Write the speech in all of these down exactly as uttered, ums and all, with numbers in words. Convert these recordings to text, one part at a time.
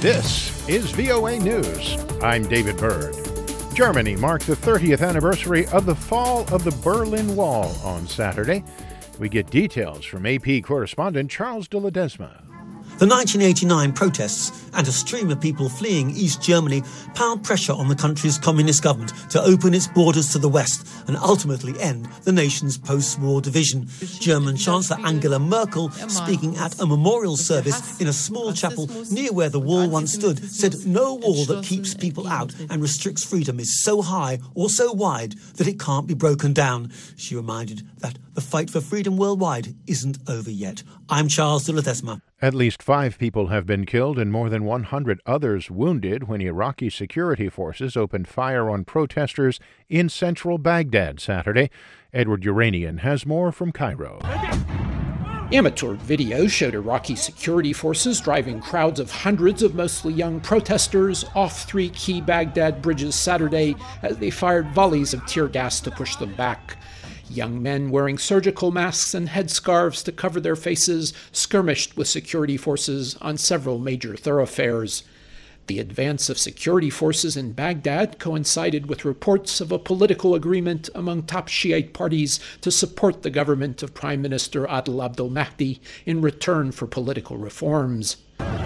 This is V O A News. I'm David Byrd. Germany marked the thirtieth anniversary of the fall of the Berlin Wall on Saturday. We get details from A P correspondent Charles de Ledesma. The nineteen eighty-nine protests and a stream of people fleeing East Germany piled pressure on the country's communist government to open its borders to the West and ultimately end the nation's post-war division. German Chancellor Angela Merkel, speaking at a memorial service in a small chapel near where the wall once stood, said no wall that keeps people out and restricts freedom is so high or so wide that it can't be broken down. She reminded that the fight for freedom worldwide isn't over yet. I'm Charles de Ledesma. At least five people have been killed and more than one hundred others wounded when Iraqi security forces opened fire on protesters in central Baghdad Saturday. Edward Uranian has more from Cairo. Amateur video showed Iraqi security forces driving crowds of hundreds of mostly young protesters off three key Baghdad bridges Saturday as they fired volleys of tear gas to push them back. Young men wearing surgical masks and headscarves to cover their faces skirmished with security forces on several major thoroughfares. The advance of security forces in Baghdad coincided with reports of a political agreement among top Shiite parties to support the government of Prime Minister Adel Abdel Mahdi in return for political reforms.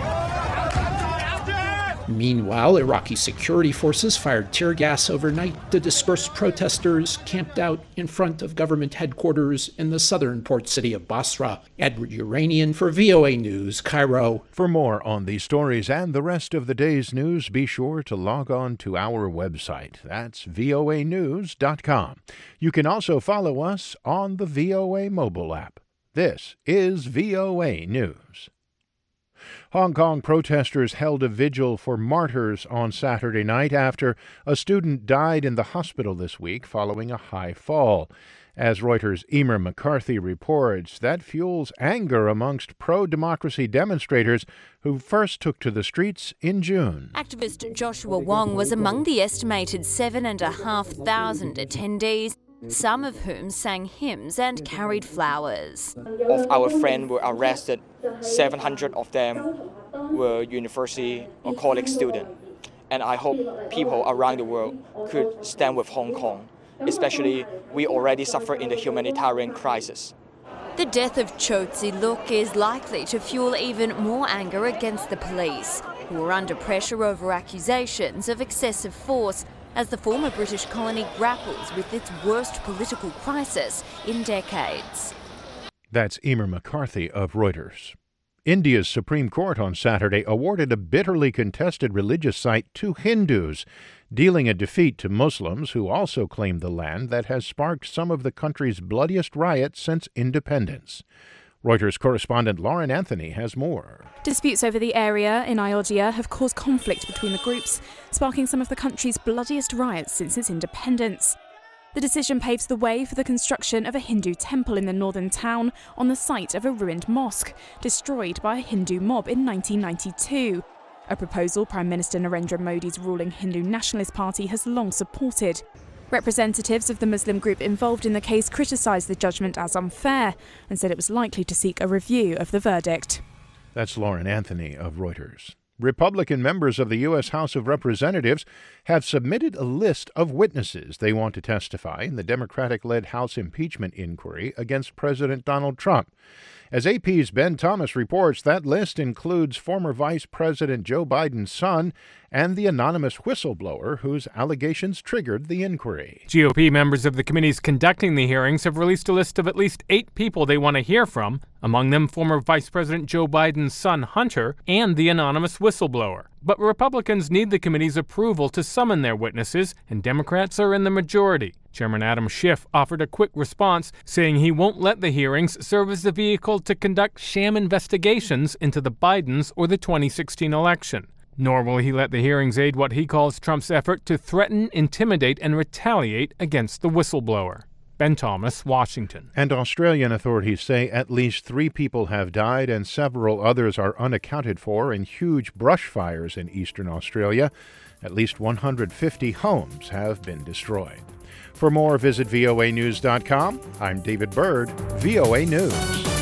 Meanwhile, Iraqi security forces fired tear gas overnight to disperse protesters camped out in front of government headquarters in the southern port city of Basra. Edward Uranian for V O A News, Cairo. For more on these stories and the rest of the day's news, be sure to log on to our website. That's V O A news dot com. You can also follow us on the V O A mobile app. This is V O A News. Hong Kong protesters held a vigil for martyrs on Saturday night after a student died in the hospital this week following a high fall. As Reuters' Emer McCarthy reports, that fuels anger amongst pro-democracy demonstrators who first took to the streets in June. Activist Joshua Wong was among the estimated seven and a half thousand attendees, some of whom sang hymns and carried flowers. Of our friends were arrested, seven hundred of them were university or college students. And I hope people around the world could stand with Hong Kong, especially we already suffer in the humanitarian crisis. The death of Cho Tse-luk is likely to fuel even more anger against the police, who are under pressure over accusations of excessive force as the former British colony grapples with its worst political crisis in decades. That's Emer McCarthy of Reuters. India's Supreme Court on Saturday awarded a bitterly contested religious site to Hindus, dealing a defeat to Muslims who also claim the land that has sparked some of the country's bloodiest riots since independence. Reuters correspondent Lauren Anthony has more. Disputes over the area in Ayodhya have caused conflict between the groups, sparking some of the country's bloodiest riots since its independence. The decision paves the way for the construction of a Hindu temple in the northern town on the site of a ruined mosque, destroyed by a Hindu mob in nineteen ninety-two. A proposal Prime Minister Narendra Modi's ruling Hindu Nationalist Party has long supported. Representatives of the Muslim group involved in the case criticised the judgment as unfair and said it was likely to seek a review of the verdict. That's Lauren Anthony of Reuters. Republican members of the U S House of Representatives have submitted a list of witnesses they want to testify in the Democratic-led House impeachment inquiry against President Donald Trump. As A P's Ben Thomas reports, that list includes former Vice President Joe Biden's son and the anonymous whistleblower whose allegations triggered the inquiry. G O P members of the committees conducting the hearings have released a list of at least eight people they want to hear from, among them former Vice President Joe Biden's son Hunter and the anonymous whistleblower. But Republicans need the committee's approval to summon their witnesses, and Democrats are in the majority. Chairman Adam Schiff offered a quick response, saying he won't let the hearings serve as the vehicle to conduct sham investigations into the Bidens or the twenty sixteen election. Nor will he let the hearings aid what he calls Trump's effort to threaten, intimidate, and retaliate against the whistleblower. Ben Thomas, Washington. And Australian authorities say at least three people have died and several others are unaccounted for in huge brush fires in eastern Australia. At least one hundred fifty homes have been destroyed. For more, visit V O A news dot com. I'm David Byrd, V O A News.